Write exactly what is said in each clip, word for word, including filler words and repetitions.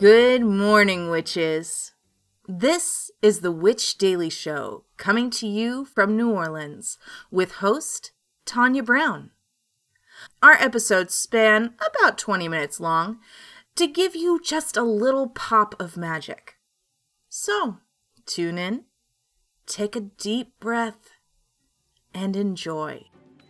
Good morning, witches. This is the Witch Daily Show, coming to you from New Orleans, with host Tanya Brown. Our episodes span about twenty minutes long to give you just a little pop of magic. So, tune in, take a deep breath, and enjoy.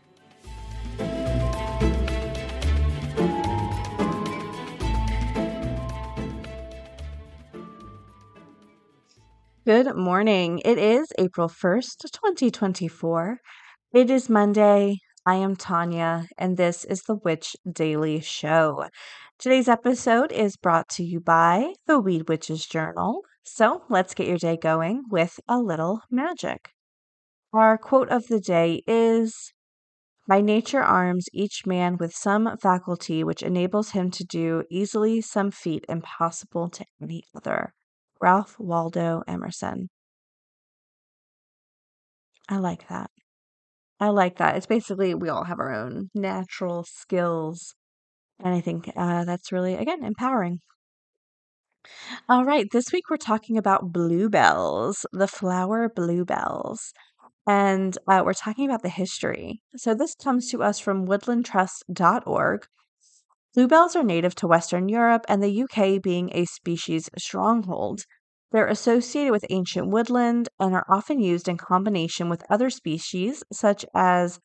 Good morning. It is April first, twenty twenty-four. It is Monday. I am Tanya, and this is the Witch Daily Show. Today's episode is brought to you by the Weed Witches Journal. So let's get your day going with a little magic. Our quote of the day is, "By nature arms each man with some faculty which enables him to do easily some feat impossible to any other." Ralph Waldo Emerson. I like that. I like that. It's basically we all have our own natural skills. And I think uh, that's really, again, empowering. All right. This week we're talking about bluebells, the flower bluebells. And uh, we're talking about the history. So this comes to us from woodland trust dot org. Bluebells are native to Western Europe and the U K being a species stronghold. They're associated with ancient woodland and are often used in combination with other species, such as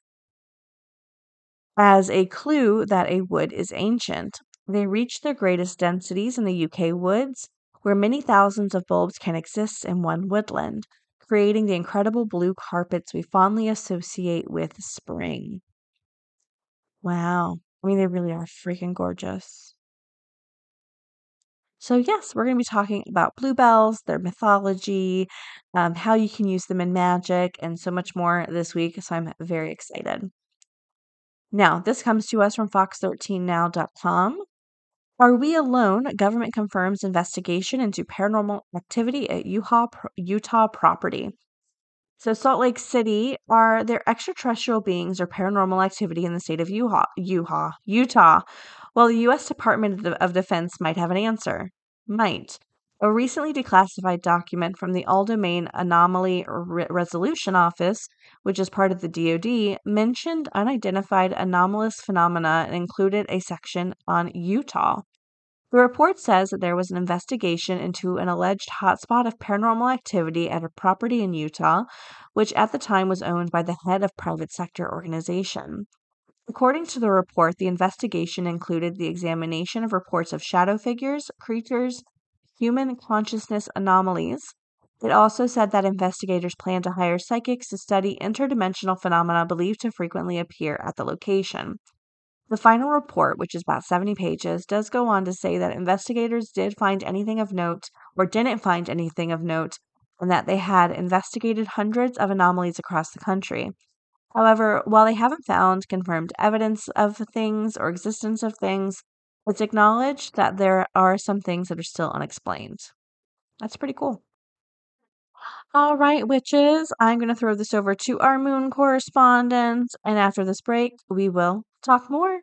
as a clue that a wood is ancient. They reach their greatest densities in the U K woods, where many thousands of bulbs can exist in one woodland, creating the incredible blue carpets we fondly associate with spring. Wow. I mean, they really are freaking gorgeous. So, yes, we're going to be talking about bluebells, their mythology, um, how you can use them in magic, and so much more this week. So, I'm very excited. Now, this comes to us from fox thirteen now dot com. Are we alone? Government confirms investigation into paranormal activity at Utah, Utah property. So, Salt Lake City, are there extraterrestrial beings or paranormal activity in the state of Utah? Utah, Utah. Well, the U S Department of Defense might have an answer. Might. A recently declassified document from the All Domain Anomaly Re- Resolution Office, which is part of the D O D, mentioned unidentified anomalous phenomena and included a section on Utah. The report says that there was an investigation into an alleged hotspot of paranormal activity at a property in Utah, which at the time was owned by the head of private sector organization. According to the report, the investigation included the examination of reports of shadow figures, creatures, human consciousness anomalies. It also said that investigators plan to hire psychics to study interdimensional phenomena believed to frequently appear at the location. The final report, which is about seventy pages, does go on to say that investigators did find anything of note or didn't find anything of note, and that they had investigated hundreds of anomalies across the country. However, while they haven't found confirmed evidence of things or existence of things, it's acknowledged that there are some things that are still unexplained. That's pretty cool. All right, witches, I'm going to throw this over to our moon correspondent, and after this break, we will talk more.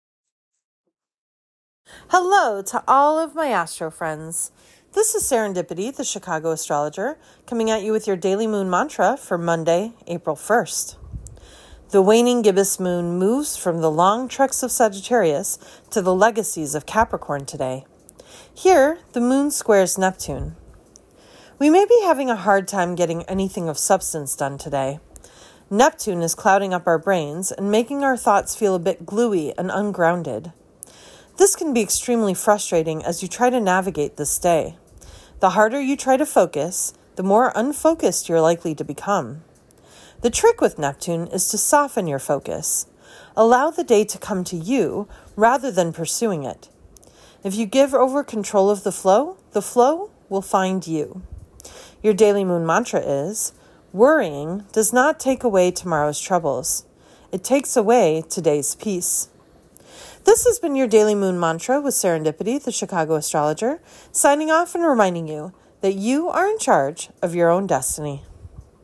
Hello to all of my astro friends. This is Serendipity, the Chicago astrologer, coming at you with your daily moon mantra for Monday, April first. The waning gibbous moon moves from the long treks of Sagittarius to the legacies of Capricorn today. Here, the moon squares Neptune. We may be having a hard time getting anything of substance done today. Neptune is clouding up our brains and making our thoughts feel a bit gluey and ungrounded. This can be extremely frustrating as you try to navigate this day. The harder you try to focus, the more unfocused you're likely to become. The trick with Neptune is to soften your focus. Allow the day to come to you rather than pursuing it. If you give over control of the flow, the flow will find you. Your daily moon mantra is, worrying does not take away tomorrow's troubles. It takes away today's peace. This has been your daily moon mantra with Serendipity, the Chicago astrologer, signing off and reminding you that you are in charge of your own destiny.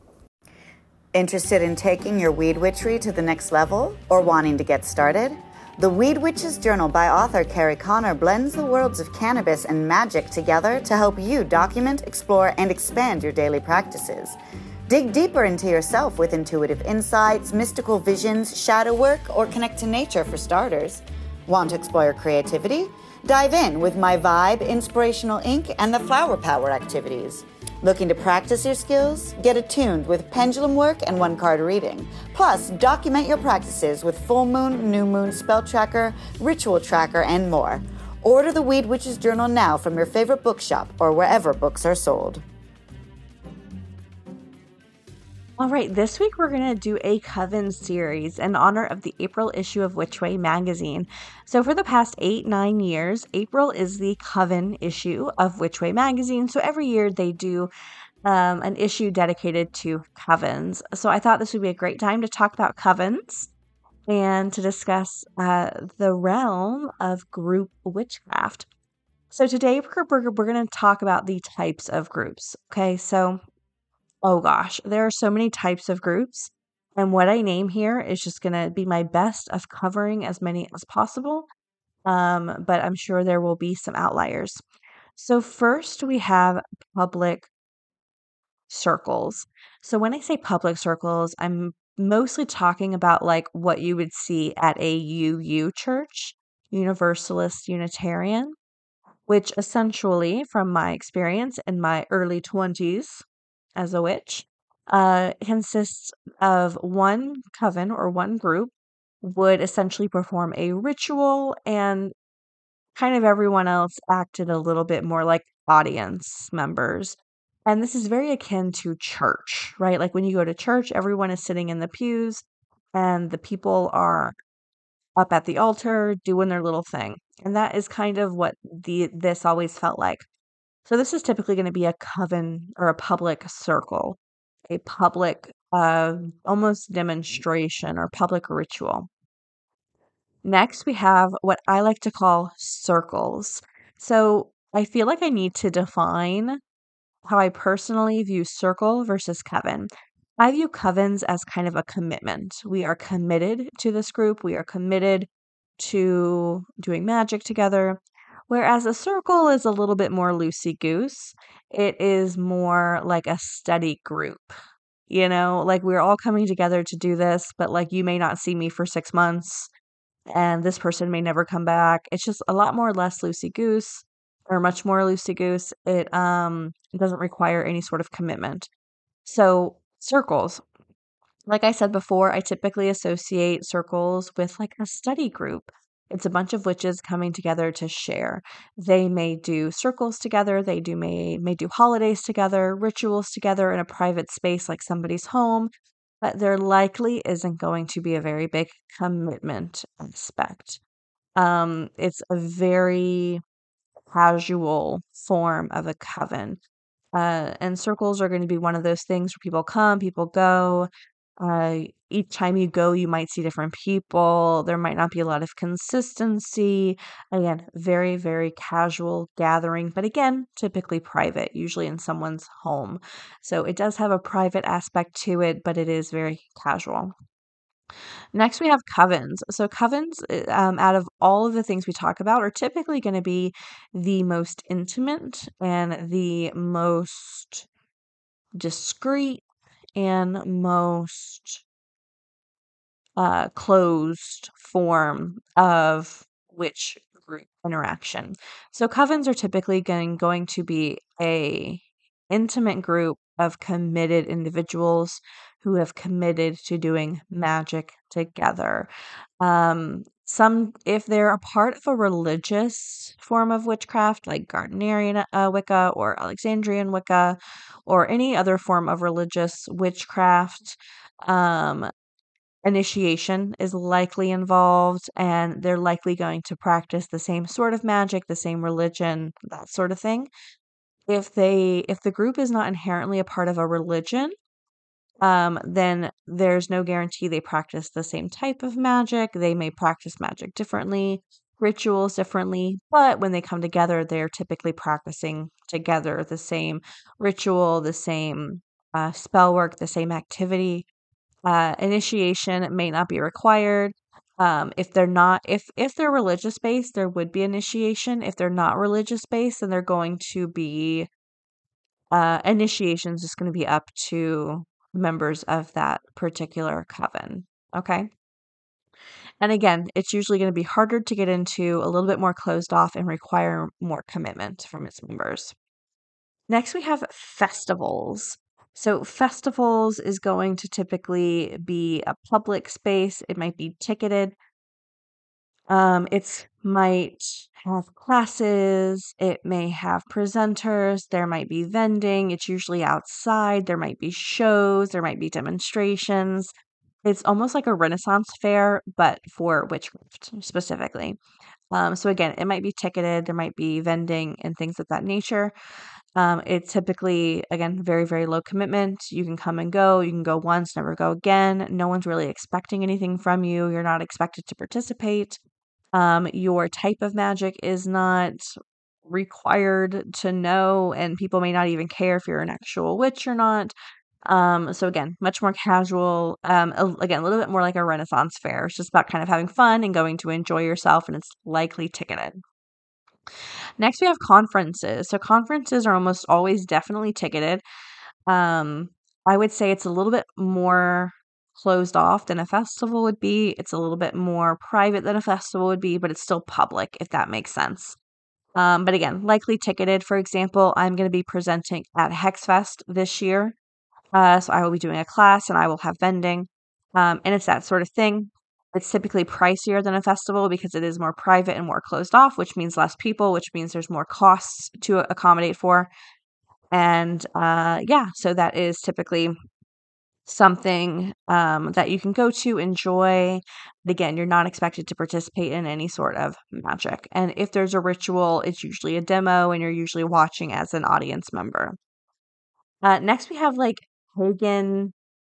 Interested in taking your weed witchery to the next level or wanting to get started? The Weed Witch's Journal by author Carrie Connor blends the worlds of cannabis and magic together to help you document, explore, and expand your daily practices. Dig deeper into yourself with intuitive insights, mystical visions, shadow work, or connect to nature for starters. Want to explore your creativity? Dive in with My Vibe, Inspirational Ink, and the Flower Power activities. Looking to practice your skills? Get attuned with pendulum work and one-card reading. Plus, document your practices with full moon, new moon spell tracker, ritual tracker, and more. Order the Weed Witch's Journal now from your favorite bookshop or wherever books are sold. All right, this week we're going to do a Coven series in honor of the April issue of Which Way magazine. So for the past eight, nine years, April is the Coven issue of Which Way magazine. So every year they do um, an issue dedicated to covens. So I thought this would be a great time to talk about covens and to discuss uh, the realm of group witchcraft. So today we're, we're, we're going to talk about the types of groups. Okay, so oh gosh, there are so many types of groups. And what I name here is just going to be my best of covering as many as possible. Um, but I'm sure there will be some outliers. So first we have public circles. So when I say public circles, I'm mostly talking about like what you would see at a U U church, Universalist Unitarian, which essentially, from my experience in my early twenties, as a witch, uh, consists of one coven or one group would essentially perform a ritual, and kind of everyone else acted a little bit more like audience members. And this is very akin to church, right? Like when you go to church, everyone is sitting in the pews and the people are up at the altar doing their little thing. And that is kind of what the this always felt like. So this is typically going to be a coven or a public circle, a public, uh, almost demonstration or public ritual. Next, we have what I like to call circles. So I feel like I need to define how I personally view circle versus coven. I view covens as kind of a commitment. We are committed to this group. We are committed to doing magic together. Whereas a circle is a little bit more loosey-goose. It is more like a study group. You know, like we're all coming together to do this, but like you may not see me for six months and this person may never come back. It's just a lot more less loosey-goose or much more loosey-goose. It um it doesn't require any sort of commitment. So circles, like I said before, I typically associate circles with like a study group. It's a bunch of witches coming together to share. They may do circles together, they do may may do holidays together, rituals together in a private space like somebody's home, but there likely isn't going to be a very big commitment aspect. Um, it's a very casual form of a coven. Uh, and circles are going to be one of those things where people come, people go. Uh, each time you go, you might see different people. There might not be a lot of consistency. Again, very, very casual gathering, but again, typically private, usually in someone's home. So it does have a private aspect to it, but it is very casual. Next, we have covens. So covens, uh, um, out of all of the things we talk about, are typically going to be the most intimate and the most discreet and most uh, closed form of witch group interaction. So covens are typically going, going to be a intimate group of committed individuals who have committed to doing magic together. Um, some, if they're a part of a religious form of witchcraft, like Gardnerian uh, Wicca or Alexandrian Wicca, or any other form of religious witchcraft, um, initiation is likely involved, and they're likely going to practice the same sort of magic, the same religion, that sort of thing. If they, if the group is not inherently a part of a religion, um, then there's no guarantee they practice the same type of magic. They may practice magic differently, rituals differently, but when they come together, they're typically practicing together the same ritual, the same uh, spell work, the same activity. Uh, initiation may not be required. Um, if they're not, if if they're religious based, there would be initiation. If they're not religious based, then they're going to be uh, initiations is going to be up to members of that particular coven. Okay. And again, it's usually going to be harder to get into, a little bit more closed off, and require more commitment from its members. Next, we have festivals. So, festivals is going to typically be a public space. It might be ticketed. Um, it's might have classes. It may have presenters. There might be vending. It's usually outside. There might be shows. There might be demonstrations. It's almost like a Renaissance fair, but for witchcraft specifically. Um, so again, it might be ticketed. There might be vending and things of that nature. Um, it's typically, again, very, very low commitment. You can come and go. You can go once, never go again. No one's really expecting anything from you. You're not expected to participate. Um, your type of magic is not required to know, and people may not even care if you're an actual witch or not. Um, so again, much more casual. Um, a- again, a little bit more like a Renaissance fair. It's just about kind of having fun and going to enjoy yourself, and it's likely ticketed. Next, we have conferences. So conferences are almost always definitely ticketed. Um, I would say it's a little bit more closed off than a festival would be. It's a little bit more private than a festival would be, but it's still public, if that makes sense. Um, but again, likely ticketed. For example, I'm going to be presenting at HexFest this year. Uh, so I will be doing a class and I will have vending. Um, and it's that sort of thing. It's typically pricier than a festival because it is more private and more closed off, which means less people, which means there's more costs to accommodate for. And uh, yeah, so that is typically something um, that you can go to, enjoy. But again, you're not expected to participate in any sort of magic. And if there's a ritual, it's usually a demo, and you're usually watching as an audience member. Uh, next, we have like pagan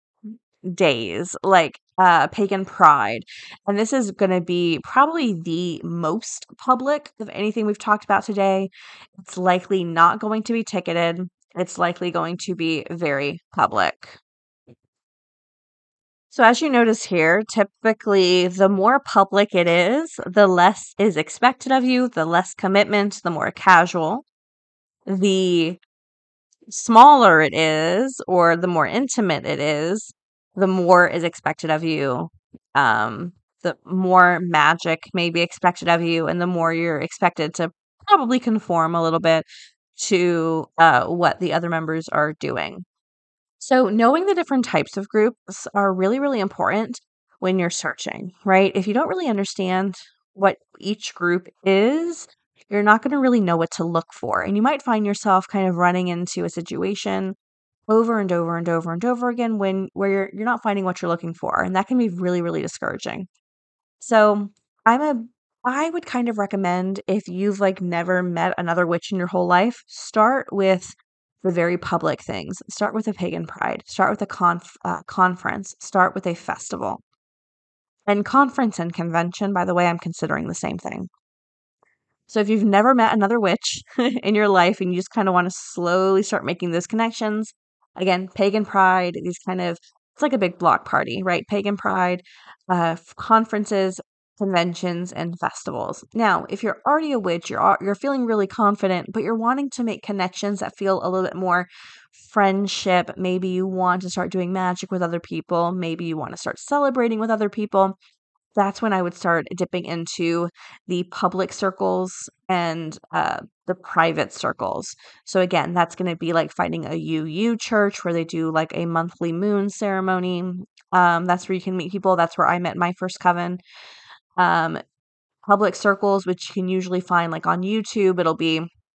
days, like uh, pagan pride. And this is going to be probably the most public of anything we've talked about today. It's likely not going to be ticketed. It's likely going to be very public. So as you notice here, typically the more public it is, the less is expected of you, the less commitment, the more casual. The smaller it is, or the more intimate it is, the more is expected of you. Um, the more magic may be expected of you, and the more you're expected to probably conform a little bit to uh, what the other members are doing. So, knowing the different types of groups are really, really important when you're searching, right? If you don't really understand what each group is, you're not going to really know what to look for. And you might find yourself kind of running into a situation over and over and over and over again when where you're you're not finding what you're looking for. And that can be really, really discouraging. So, I'm a I would kind of recommend, if you've like never met another witch in your whole life, start with the very public things. Start with a pagan pride. Start with a conf- uh, conference. Start with a festival. And conference and convention, by the way, I'm considering the same thing. So if you've never met another witch in your life and you just kind of want to slowly start making those connections, again, pagan pride, these kind of, it's like a big block party, right? Pagan pride, uh, f- conferences, conventions, and festivals. Now, if you're already a witch, you're al- you're feeling really confident, but you're wanting to make connections that feel a little bit more friendship. Maybe you want to start doing magic with other people. Maybe you want to start celebrating with other people. That's when I would start dipping into the public circles and uh, the private circles. So again, that's going to be like finding a U U church where they do like a monthly moon ceremony. Um, that's where you can meet people. That's where I met my first coven. Um, public circles, which you can usually find like on YouTube. It'll be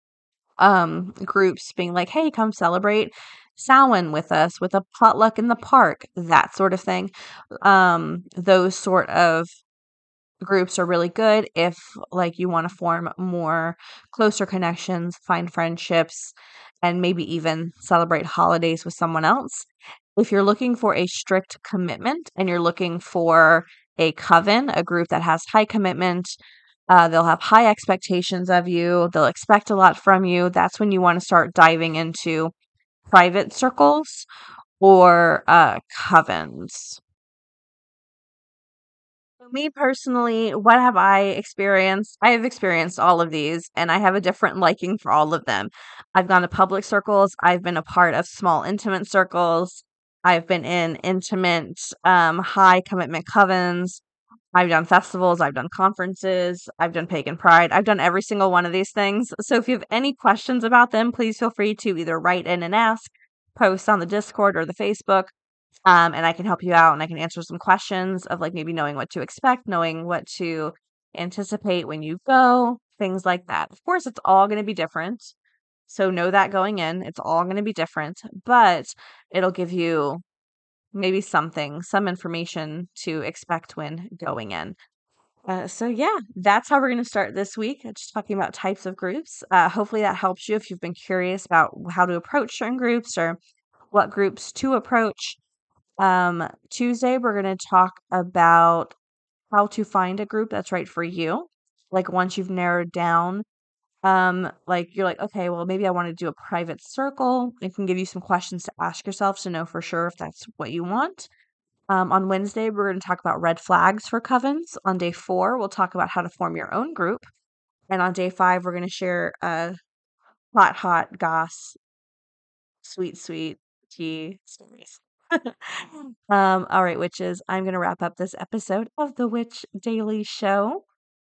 um, groups being like, "Hey, come celebrate Samhain with us with a potluck in the park," that sort of thing. Um, those sort of groups are really good if like you want to form more closer connections, find friendships, and maybe even celebrate holidays with someone else. If you're looking for a strict commitment and you're looking for a coven, a group that has high commitment, uh, they'll have high expectations of you, they'll expect a lot from you, that's when you want to start diving into private circles or uh, covens. Me personally, what have I experienced? I have experienced all of these, and I have a different liking for all of them. I've gone to public circles. I've been a part of small, intimate circles. I've been in intimate, um, high commitment covens. I've done festivals. I've done conferences. I've done pagan pride. I've done every single one of these things. So if you have any questions about them, please feel free to either write in and ask, post on the Discord or the Facebook. Um, and I can help you out and I can answer some questions of like maybe knowing what to expect, knowing what to anticipate when you go, things like that. Of course, it's all going to be different. So know that going in, it's all going to be different, but it'll give you maybe something, some information to expect when going in. Uh, so yeah, that's how we're going to start this week. Just talking about types of groups. Uh, hopefully that helps you if you've been curious about how to approach certain groups or what groups to approach. Um, Tuesday, we're going to talk about how to find a group that's right for you. Like once you've narrowed down, um, like you're like, okay, well, maybe I want to do a private circle. It can give you some questions to ask yourself to know for sure if that's what you want. Um, on Wednesday, we're going to talk about red flags for covens. On day four, we'll talk about how to form your own group. And on day five, we're going to share uh, hot, hot goss, sweet, sweet tea stories. um, all right, witches, I'm going to wrap up this episode of the Witch Daily Show.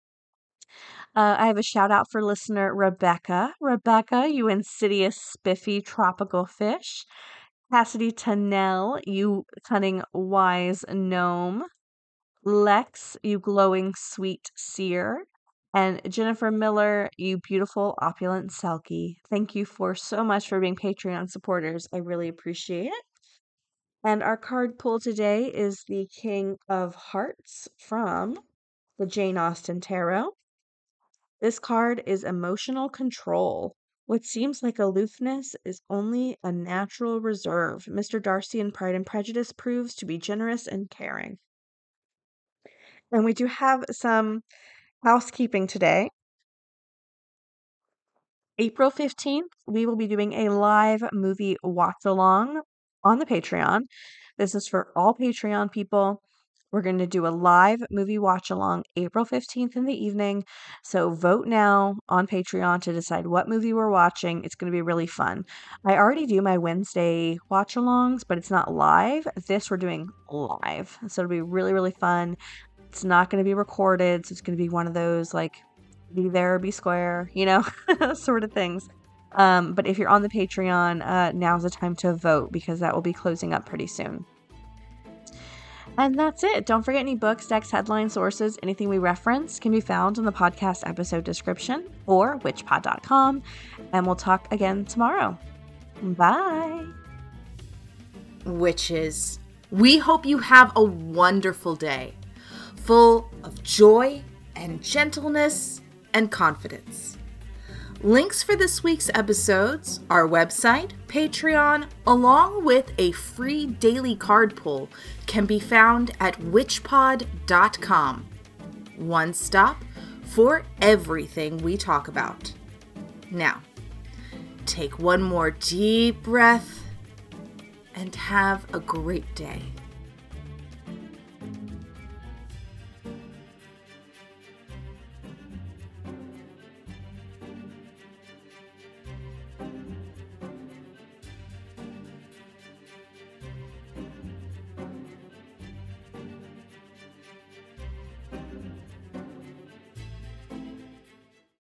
Uh, I have a shout out for listener Rebecca. Rebecca, you insidious, spiffy tropical fish. Cassidy Tennell, you cunning, wise gnome. Lex, you glowing, sweet seer. And Jennifer Miller, you beautiful, opulent Selkie. Thank you for so much for being Patreon supporters. I really appreciate it. And our card pull today is the King of Hearts from the Jane Austen Tarot. This card is emotional control. What seems like aloofness is only a natural reserve. Mister Darcy in Pride and Prejudice proves to be generous and caring. And we do have some housekeeping today. April fifteenth, we will be doing a live movie watch-along on the Patreon. This is for all Patreon people. We're going to do a live movie watch-along April fifteenth in the evening. So vote now on Patreon to decide what movie we're watching. It's going to be really fun. I already do my Wednesday watch-alongs, but it's not live. This we're doing live. So it'll be really, really fun. It's not going to be recorded. So it's going to be one of those like be there, be square, you know, sort of things. Um, but if you're on the Patreon, uh, now's the time to vote because that will be closing up pretty soon. And that's it. Don't forget any books, decks, headline sources, anything we reference can be found in the podcast episode description or witch pod dot com. And we'll talk again tomorrow. Bye. Witches, we hope you have a wonderful day, full of joy and gentleness and confidence. Links for this week's episodes, our website, Patreon, along with a free daily card pull can be found at witch pod dot com. One stop for everything we talk about. Now, take one more deep breath and have a great day.